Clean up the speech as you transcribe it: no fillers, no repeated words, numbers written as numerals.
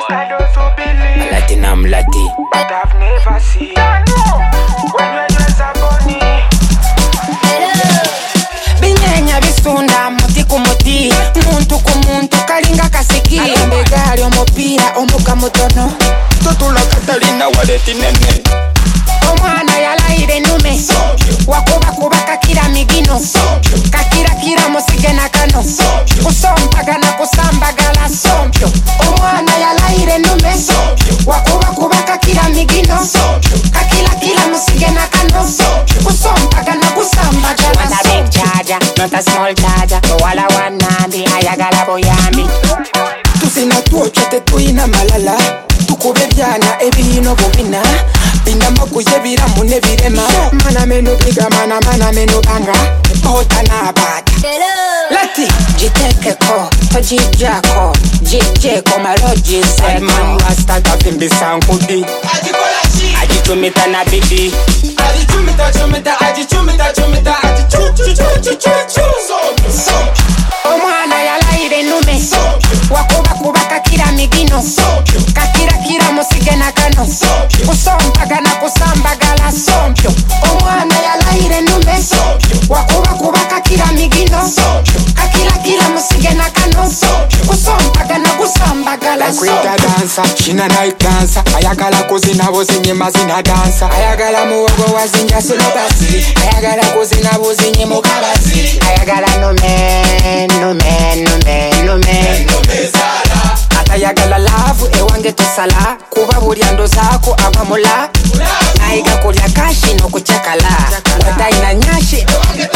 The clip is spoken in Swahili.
Latin, I'm Latin. But I've never seen when we dress a bunny. Binyenya bisunda muti ku muti, muntu ku muntu kalinga kasiki. Mbegali omupira omuka mutono, Totula Katalina waleti nene. omwana yalaire nume, wakuba kuba kakira migino, kakira kira musige na kano, kusombaga na kusambagala sompyo. Omwana yalaire nume, wakuba kuba kakira migino, kakira kira musige na kano, kusombaga na kusambagala sompyo. Wanna big charger, not a small charger. Wala wanambi, ayagala boyambi. Tusina tuocha tetuina malala, tukube byana ebino bobina. Binda makuye biramu nebirema, mana menu biga mana menu banga, bota na bata. Lati jitekeko, tojijako, jijeko maloji se man rasta gavimbi sankudi. Ajichumita na bidi, ajichumita omwana yalaire nume, wakuba kuba kakira migino, kakira kira musige na kano, kusombaga na kusambagala sompyo. Omwana yalaire nume, wakuba kuba kakira migino, kakira kira musige na kano, kusombaga na kusambagala sompyo. Kwita dansa, shina night dansa. Ayagala kuzina bozinye mazina dansa. Ayagala muwogo wazinja sinobasi. Ayagala kuzina bozinye mukabasi. Ayagala nume atayagala lavu ewange tosala kuba bulyando zako abamula naiga kulya kashi no kuchakala wataina nyashi